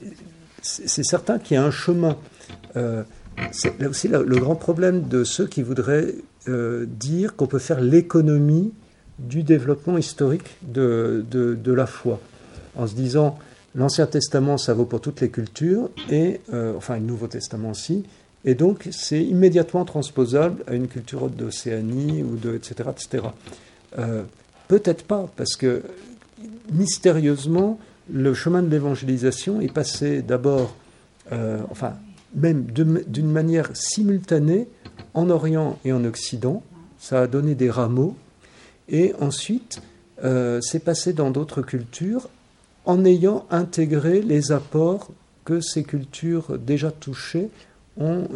c'est certain qu'il y a un chemin. C'est là aussi le grand problème de ceux qui voudraient dire qu'on peut faire l'économie du développement historique de la foi, en se disant l'Ancien Testament ça vaut pour toutes les cultures, et enfin le Nouveau Testament aussi, et donc c'est immédiatement transposable à une culture d'Océanie ou etc. Peut-être pas, parce que mystérieusement le chemin de l'évangélisation est passé d'abord, même d'une manière simultanée en Orient et en Occident. Ça a donné des rameaux, et ensuite c'est passé dans d'autres cultures en ayant intégré les apports que ces cultures déjà touchées ont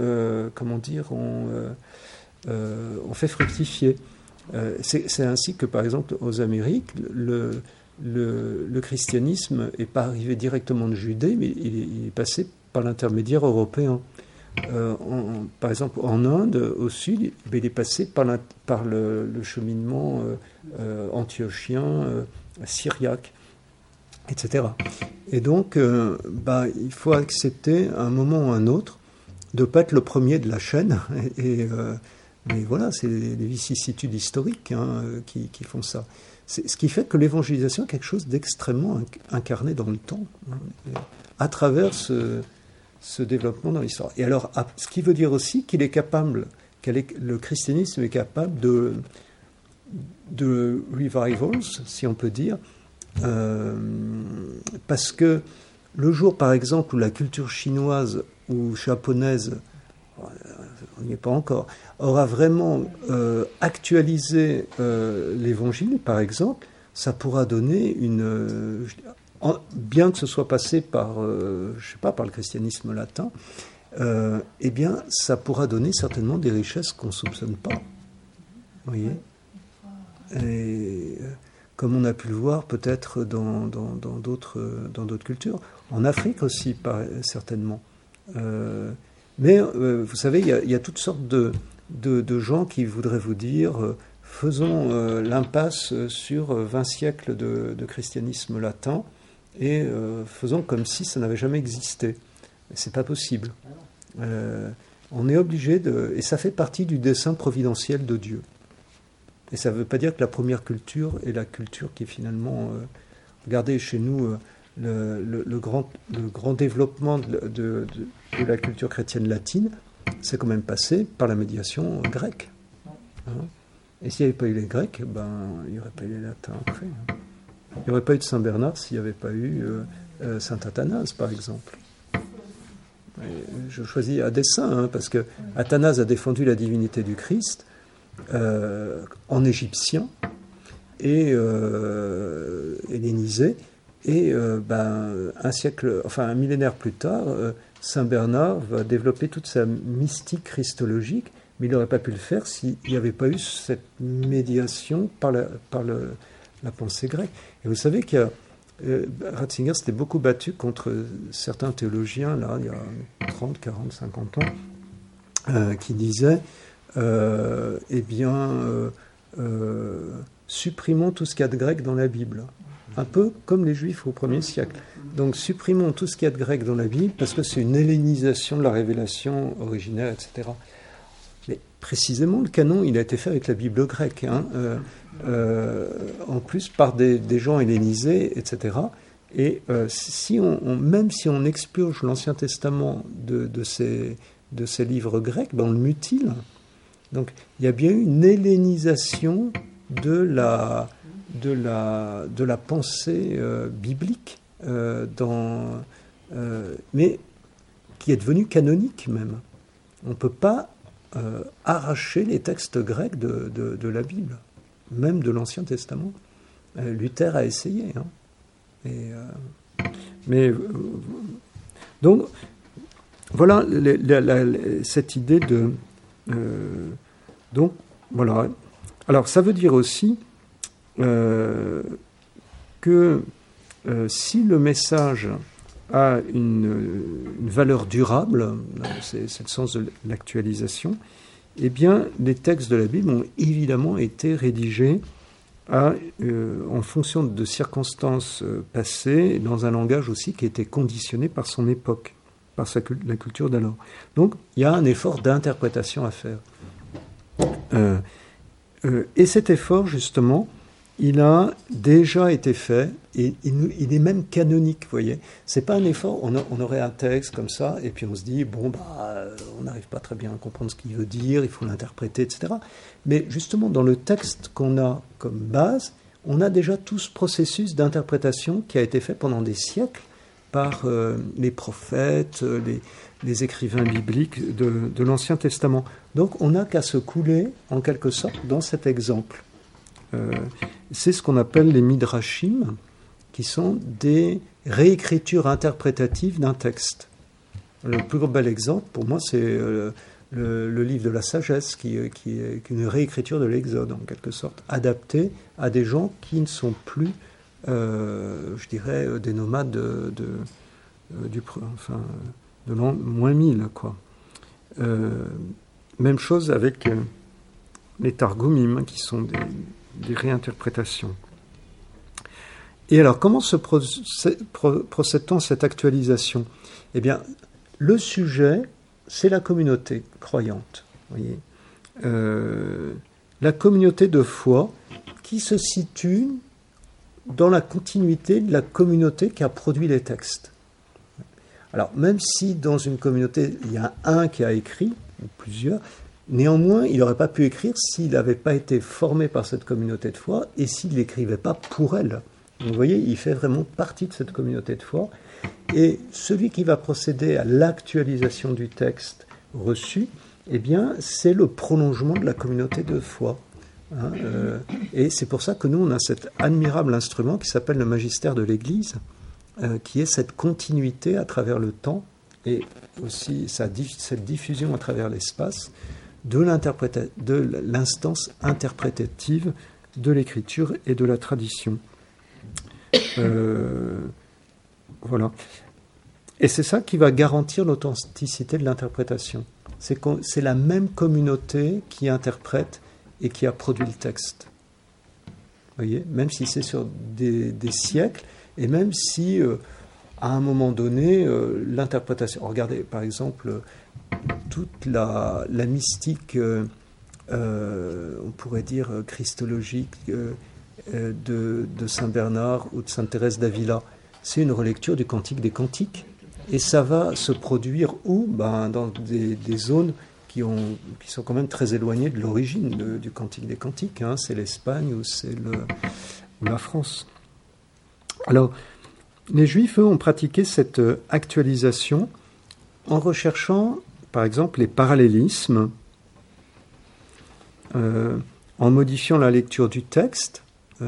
fait fructifier. C'est ainsi que, par exemple, aux Amériques, le christianisme n'est pas arrivé directement de Judée, mais il est passé par l'intermédiaire européen. Par exemple, en Inde, au sud, il est passé par le cheminement antiochien, syriaque, etc. Et donc, il faut accepter à un moment ou à un autre de ne pas être le premier de la chaîne. Mais voilà, c'est les vicissitudes historiques qui font ça. Ce qui fait que l'évangélisation est quelque chose d'extrêmement incarné dans le temps, à travers ce développement dans l'histoire. Et alors, ce qui veut dire aussi qu'il est capable, le christianisme est capable de revivals, si on peut dire, parce que le jour, par exemple, où la culture chinoise ou japonaise, on n'y est pas encore, aura vraiment actualisé l'évangile, par exemple, ça pourra donner bien que ce soit passé par, par le christianisme latin, eh bien, ça pourra donner certainement des richesses qu'on ne soupçonne pas. Vous voyez ? Et, comme on a pu le voir peut-être dans d'autres cultures, en Afrique aussi, certainement. Mais vous savez, il y a toutes sortes de gens qui voudraient vous dire faisons l'impasse sur 20 siècles de christianisme latin et faisons comme si ça n'avait jamais existé. C'est pas possible. On est obligé et ça fait partie du dessein providentiel de Dieu. Et ça ne veut pas dire que la première culture est la culture qui finalement... regardez chez nous le grand développement de la culture chrétienne latine, c'est quand même passé par la médiation grecque. Et s'il n'y avait pas eu les Grecs, il n'y aurait pas eu les Latins après. Il n'y aurait pas eu de Saint Bernard s'il n'y avait pas eu Saint Athanase, par exemple. Et je choisis à dessein, parce que Athanase a défendu la divinité du Christ en égyptien et hellénisé, et un millénaire plus tard, Saint Bernard va développer toute sa mystique christologique, mais il n'aurait pas pu le faire s'il n'y avait pas eu cette médiation par la pensée grecque. Et vous savez qu'il Ratzinger s'était beaucoup battu contre certains théologiens, là, il y a 30, 40, 50 ans, qui disaient supprimons tout ce qu'il y a de grec dans la Bible. Un peu comme les Juifs au 1er siècle. Donc supprimons tout ce qu'il y a de grec dans la Bible parce que c'est une hellénisation de la révélation originelle, etc. Mais précisément, le canon, il a été fait avec la Bible grecque, en plus par des gens hellénisés, etc. Et même si on expurge l'Ancien Testament de ces livres grecs, on le mutile. Donc il y a bien eu une hellénisation de la pensée biblique, mais qui est devenue canonique même. On ne peut pas arracher les textes grecs de la Bible, même de l'Ancien Testament. Luther a essayé. Donc, voilà cette idée de... donc, voilà. Alors, ça veut dire aussi que si le message a une valeur durable, c'est le sens de l'actualisation, eh bien, les textes de la Bible ont évidemment été rédigés en fonction de circonstances passées, dans un langage aussi qui était conditionné par son époque, par la culture d'alors. Donc, il y a un effort d'interprétation à faire. Et cet effort, justement, il a déjà été fait, et il est même canonique, vous voyez. C'est pas un effort, on aurait un texte comme ça, et puis on se dit, on n'arrive pas très bien à comprendre ce qu'il veut dire, il faut l'interpréter, etc. Mais justement, dans le texte qu'on a comme base, on a déjà tout ce processus d'interprétation qui a été fait pendant des siècles par les prophètes, les écrivains bibliques de l'Ancien Testament. Donc on n'a qu'à se couler, en quelque sorte, dans cet exemple. C'est ce qu'on appelle les midrashim, qui sont des réécritures interprétatives d'un texte. Le plus bel exemple, pour moi, c'est le livre de la sagesse, qui est une réécriture de l'Exode, en quelque sorte, adaptée à des gens qui ne sont plus, je dirais, des nomades de l'an moins 1000, quoi. Même chose avec les Targumim, qui sont des réinterprétations. Et alors, comment se procède-t-on cette actualisation ? Eh bien, le sujet, c'est la communauté croyante. Voyez, la communauté de foi qui se situe dans la continuité de la communauté qui a produit les textes. Alors, même si dans une communauté, il y a un qui a écrit, ou plusieurs, néanmoins, il n'aurait pas pu écrire s'il n'avait pas été formé par cette communauté de foi et s'il n'écrivait pas pour elle. Donc, vous voyez, il fait vraiment partie de cette communauté de foi. Et celui qui va procéder à l'actualisation du texte reçu, eh bien, c'est le prolongement de la communauté de foi. Et c'est pour ça que nous, on a cet admirable instrument qui s'appelle le magistère de l'Église, qui est cette continuité à travers le temps et aussi cette diffusion à travers l'espace de l'instance interprétative de l'écriture et de la tradition. Voilà. Et c'est ça qui va garantir l'authenticité de l'interprétation. C'est la même communauté qui interprète et qui a produit le texte. Vous voyez, même si c'est sur des siècles, et même si, à un moment donné, l'interprétation... Regardez, par exemple, toute la mystique, on pourrait dire, christologique de Saint Bernard ou de Sainte Thérèse d'Avila, c'est une relecture du Cantique des Cantiques. Et ça va se produire où ? Dans des zones qui sont quand même très éloignées de l'origine du Cantique des Cantiques. C'est l'Espagne ou c'est la France. Alors, les Juifs, eux, ont pratiqué cette actualisation en recherchant, par exemple, les parallélismes, en modifiant la lecture du texte,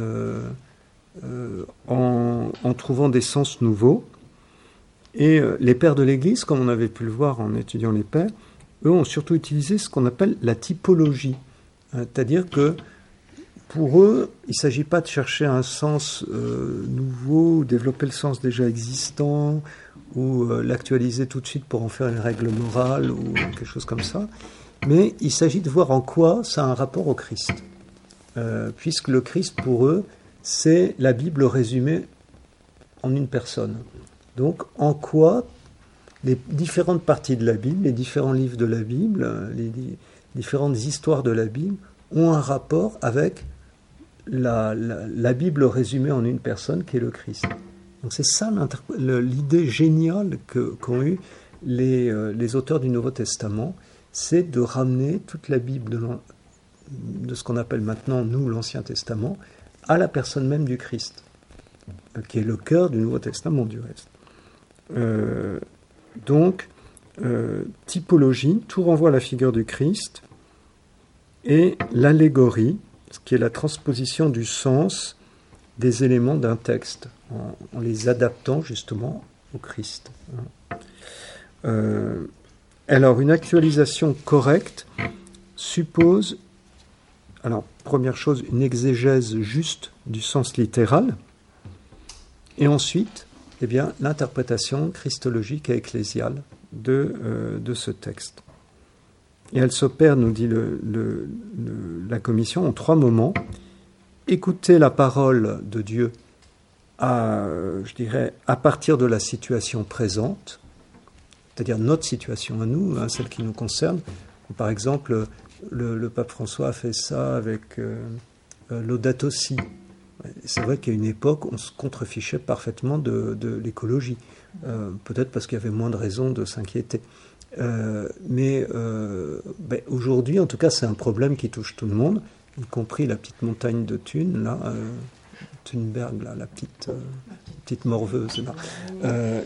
en trouvant des sens nouveaux. Et les pères de l'Église, comme on avait pu le voir en étudiant les pères, eux ont surtout utilisé ce qu'on appelle la typologie. C'est-à-dire que pour eux, il ne s'agit pas de chercher un sens nouveau, ou développer le sens déjà existant, ou l'actualiser tout de suite pour en faire une règle morale, ou quelque chose comme ça. Mais il s'agit de voir en quoi ça a un rapport au Christ. Puisque le Christ, pour eux, c'est la Bible résumée en une personne. Donc, en quoi les différentes parties de la Bible, les différents livres de la Bible, les différentes histoires de la Bible ont un rapport avec la Bible résumée en une personne qui est le Christ. Donc c'est ça l'idée géniale qu'ont eu les auteurs du Nouveau Testament, c'est de ramener toute la Bible de ce qu'on appelle maintenant, nous, l'Ancien Testament, à la personne même du Christ, qui est le cœur du Nouveau Testament du reste. Donc, typologie, tout renvoie à la figure du Christ, et l'allégorie, ce qui est la transposition du sens des éléments d'un texte, en les adaptant justement au Christ. Alors, une actualisation correcte suppose, alors, première chose, une exégèse juste du sens littéral, et ensuite, eh bien, l'interprétation christologique et ecclésiale de ce texte. Et elle s'opère, nous dit la Commission, en 3 moments, écouter la parole de Dieu je dirais, à partir de la situation présente, c'est-à-dire notre situation à nous, celle qui nous concerne. Par exemple, le pape François a fait ça avec Laudato Si. C'est vrai qu'à une époque, on se contrefichait parfaitement de l'écologie. Peut-être parce qu'il y avait moins de raisons de s'inquiéter. Mais aujourd'hui, en tout cas, c'est un problème qui touche tout le monde, y compris la petite montagne de Thun, là, Thunberg, là, la petite morveuse. Là.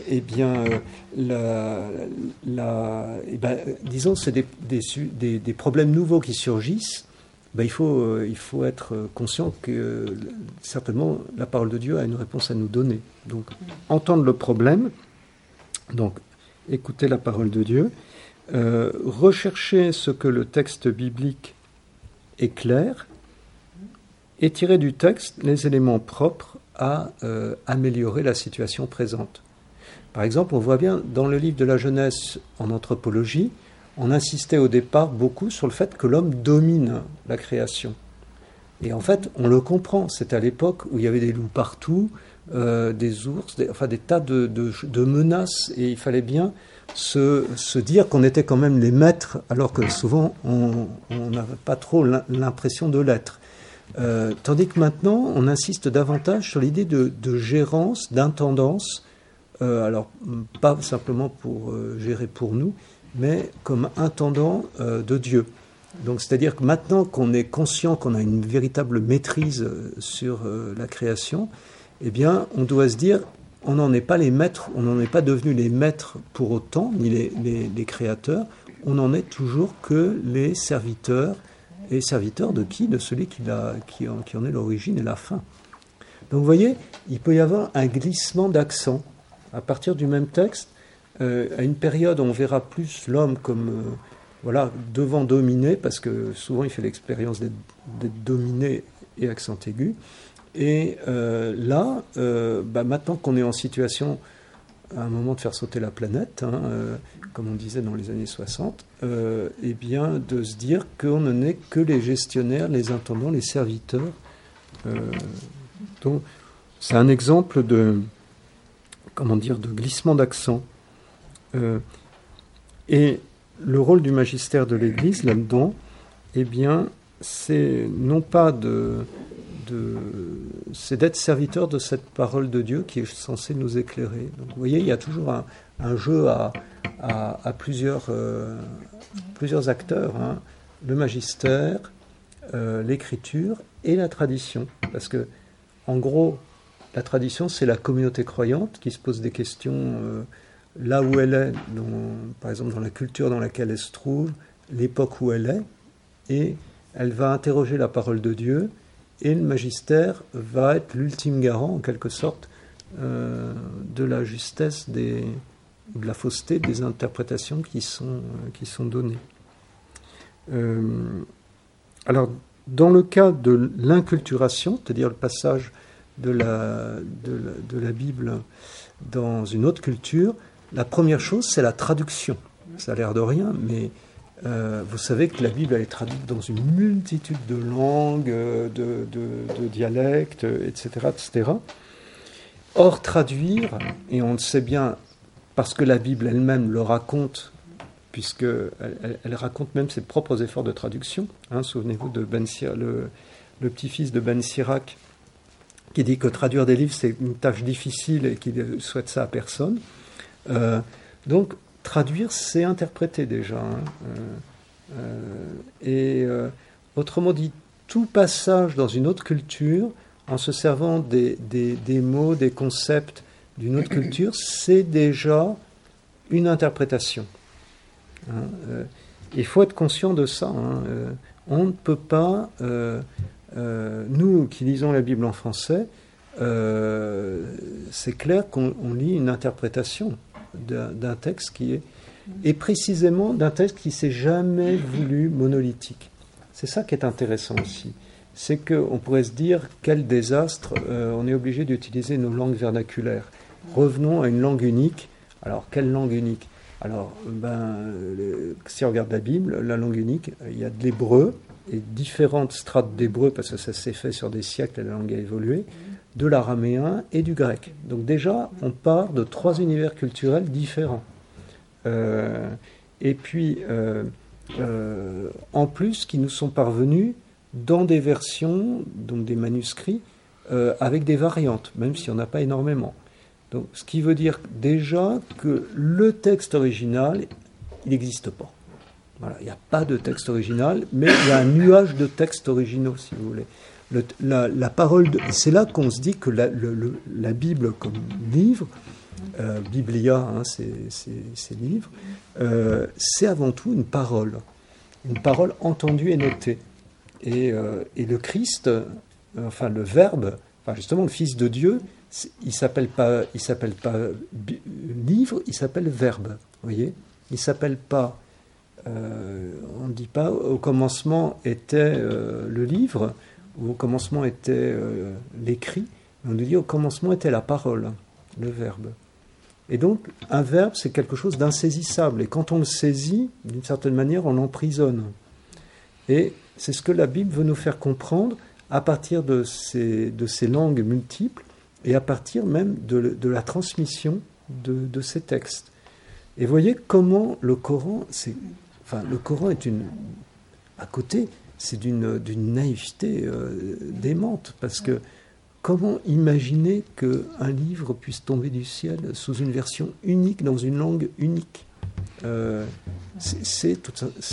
Disons, c'est des problèmes nouveaux qui surgissent. Il faut être conscient que certainement la parole de Dieu a une réponse à nous donner. Donc, entendre le problème, donc écouter la parole de Dieu, rechercher ce que le texte biblique éclaire, et tirer du texte les éléments propres à améliorer la situation présente. Par exemple, on voit bien dans le livre de la Genèse en anthropologie, on insistait au départ beaucoup sur le fait que l'homme domine la création. Et en fait, on le comprend. C'était à l'époque où il y avait des loups partout, des ours, des tas de menaces, et il fallait bien se dire qu'on était quand même les maîtres, alors que souvent on n'avait pas trop l'impression de l'être. Tandis que maintenant, on insiste davantage sur l'idée de gérance, d'intendance, alors pas simplement pour gérer pour nous, mais comme intendant de Dieu. Donc, c'est-à-dire que maintenant qu'on est conscient qu'on a une véritable maîtrise sur la création, eh bien, on doit se dire, on n'en est pas les maîtres, on n'en est pas devenus les maîtres pour autant, ni les créateurs, on n'en est toujours que les serviteurs. Et serviteur de qui? De celui qui en est l'origine et la fin. Donc vous voyez, il peut y avoir un glissement d'accent à partir du même texte. À une période, on verra plus l'homme comme devant dominer, parce que souvent il fait l'expérience d'être dominé et accent aigu. Et maintenant qu'on est en situation à un moment de faire sauter la planète, comme on disait dans les années 60, de se dire qu'on ne n'est que les gestionnaires, les intendants, les serviteurs. Donc, c'est un exemple de glissement d'accent. Et le rôle du magistère de l'Église là-dedans, c'est non pas c'est d'être serviteur de cette parole de Dieu qui est censée nous éclairer. Donc, vous voyez, il y a toujours un jeu à plusieurs acteurs, le magistère, l'écriture et la tradition. Parce que, en gros, la tradition, c'est la communauté croyante qui se pose des questions là où elle est, par exemple dans la culture dans laquelle elle se trouve, l'époque où elle est, et elle va interroger la parole de Dieu. Et le magistère va être l'ultime garant, en quelque sorte, de la justesse ou de la fausseté des interprétations qui sont données. Alors, dans le cas de l'inculturation, c'est-à-dire le passage de la Bible dans une autre culture, la première chose, c'est la traduction. Ça a l'air de rien, mais vous savez que la Bible elle est traduite dans une multitude de langues, de dialectes, etc., etc. Or, traduire, et on le sait bien parce que la Bible elle-même le raconte, puisqu'elle raconte même ses propres efforts de traduction. Souvenez-vous de le petit-fils de Ben Sirac, qui dit que traduire des livres, c'est une tâche difficile et qu'il ne souhaite ça à personne. Donc, traduire, c'est interpréter déjà. Autrement dit, tout passage dans une autre culture, en se servant des mots, des concepts d'une autre culture, c'est déjà une interprétation. Il faut être conscient de ça. On ne peut pas, nous qui lisons la Bible en français, c'est clair qu'on lit une interprétation d'un texte qui est, et précisément d'un texte qui ne s'est jamais voulu monolithique. C'est ça qui est intéressant aussi. C'est qu'on pourrait se dire, quel désastre, on est obligé d'utiliser nos langues vernaculaires. Revenons à une langue unique. Alors, quelle langue unique? Alors, si on regarde la Bible, la langue unique, il y a de l'hébreu, et différentes strates d'hébreu, parce que ça s'est fait sur des siècles et la langue a évolué, de l'araméen et du grec. Donc déjà, on part de 3 univers culturels différents. Et puis, en plus, qui nous sont parvenus dans des versions, donc des manuscrits, avec des variantes, même s'il n'y en a pas énormément. Donc, ce qui veut dire déjà que le texte original, il n'existe pas. Voilà, il n'y a pas de texte original, mais il y a un nuage de textes originaux, si vous voulez. La parole c'est là qu'on se dit que la Bible comme livre, Biblia, hein, c'est livre, c'est avant tout une parole entendue et notée. Et le Christ, enfin le Verbe, enfin justement le Fils de Dieu, il s'appelle pas livre, il s'appelle Verbe. Vous voyez, il s'appelle pas. On ne dit pas au commencement était le livre, ou au commencement était l'écrit. On nous dit au commencement était la parole, le Verbe. Et donc un verbe, c'est quelque chose d'insaisissable. Et quand on le saisit, d'une certaine manière, on l'emprisonne. Et c'est ce que la Bible veut nous faire comprendre à partir de ces langues multiples et à partir même de la transmission de ces textes. Et voyez comment le Coran, le Coran est à côté, c'est d'une naïveté démente, parce que comment imaginer qu'un livre puisse tomber du ciel sous une version unique, dans une langue unique? C'est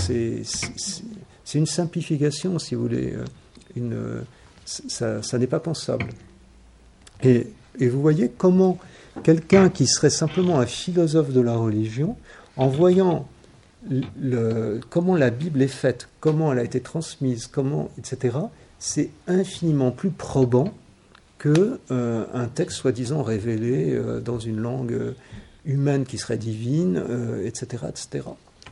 une simplification, si vous voulez. Ça n'est pas pensable. Et vous voyez comment quelqu'un qui serait simplement un philosophe de la religion, en voyant comment la Bible est faite, comment elle a été transmise, etc., c'est infiniment plus probant qu'un texte soi-disant révélé dans une langue humaine qui serait divine, etc., etc.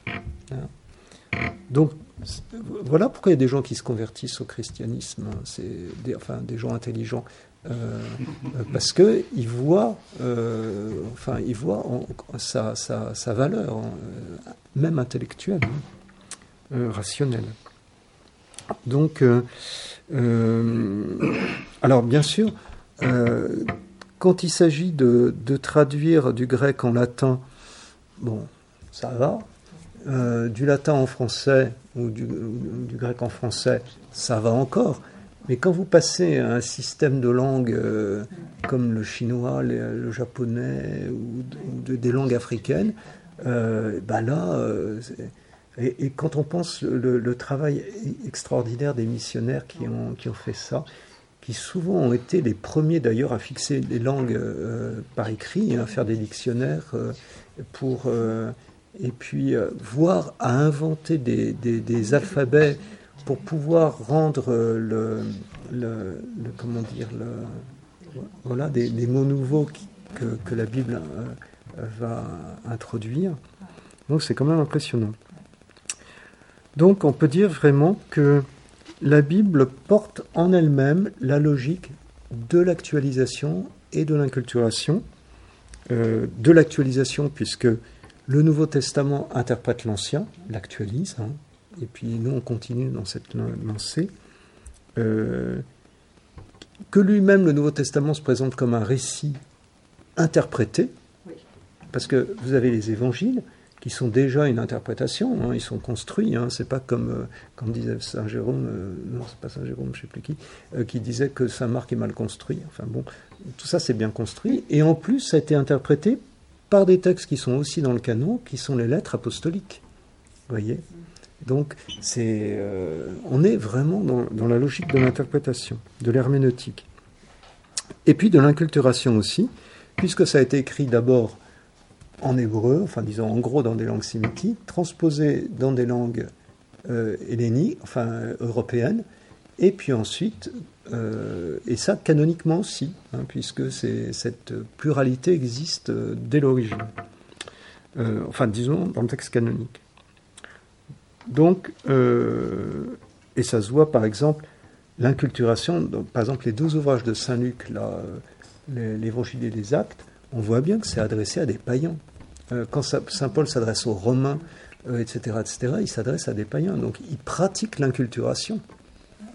Donc, voilà pourquoi il y a des gens qui se convertissent au christianisme. C'est des gens intelligents. Parce qu'ils voient, sa valeur, même intellectuelle, rationnelle. Donc, alors bien sûr, quand il s'agit de traduire du grec en latin, bon, ça va. Du latin en français ou du grec en français, ça va encore. Mais quand vous passez à un système de langue comme le chinois, le japonais ou des langues africaines, et quand on pense le travail extraordinaire des missionnaires qui ont fait ça, qui souvent ont été les premiers d'ailleurs à fixer les langues par écrit, à faire des dictionnaires et puis voire à inventer des alphabets pour pouvoir rendre des mots nouveaux que la Bible va introduire. Donc c'est quand même impressionnant. Donc on peut dire vraiment que la Bible porte en elle-même la logique de l'actualisation et de l'inculturation. De l'actualisation puisque le Nouveau Testament interprète l'Ancien, l'actualise, et puis nous on continue dans cette lancée. Que lui-même, le Nouveau Testament, se présente comme un récit interprété, parce que vous avez les évangiles qui sont déjà une interprétation, ils sont construits, c'est pas comme disait Saint Jérôme, non c'est pas Saint Jérôme, je sais plus qui disait que Saint Marc est mal construit. Enfin bon, tout ça c'est bien construit, et en plus ça a été interprété par des textes qui sont aussi dans le canon, qui sont les lettres apostoliques. Vous voyez ? Donc on est vraiment dans la logique de l'interprétation, de l'herméneutique. Et puis de l'inculturation aussi, puisque ça a été écrit d'abord en hébreu, enfin disons en gros dans des langues sémitiques, transposé dans des langues helléniques, européennes, et puis ensuite, et ça canoniquement aussi, puisque cette pluralité existe dès l'origine. Disons dans le texte canonique. Donc, et ça se voit par exemple, l'inculturation, par exemple les 12 ouvrages de Saint Luc, l'Évangile et les Actes, on voit bien que c'est adressé à des païens. Quand Saint Paul s'adresse aux Romains, etc., etc., il s'adresse à des païens. Donc il pratique l'inculturation.